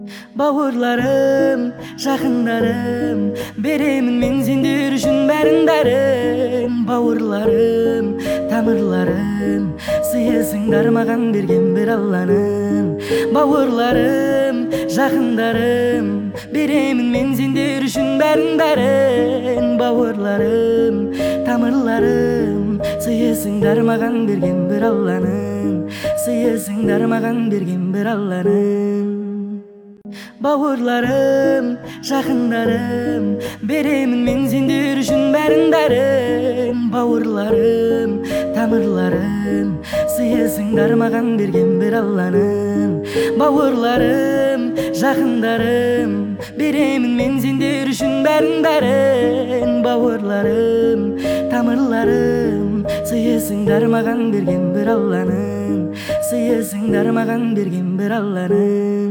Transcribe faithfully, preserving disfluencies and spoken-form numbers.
Бауырларым, жақындарым, беремін мен сендер үшін бәрін бәрін. Бауырларым, тамырларым, сыйысыңдар маған берген бір Алланың. Бауырларым, жақындарым, беремін мен сендер үшін бәрін бәрін. Бауырларым, тамырларым, сыйысыңдар маған берген бір Алланың. Сыйысыңдар маған берген бір Алланың. Бауырларым, жақындарым, беремін мен сендер үшін бәрін бәрін. Бауырларым, тамырларым, сыйысыңдар маған берген бір Алланың. Бауырларым, жақындарым, беремін мен сендер үшін бәрін бәрін. Бауырларым, тамырларым, сыйысыңдар маған берген бір Алланың. Сыйысыңдар маған берген бір Алланың.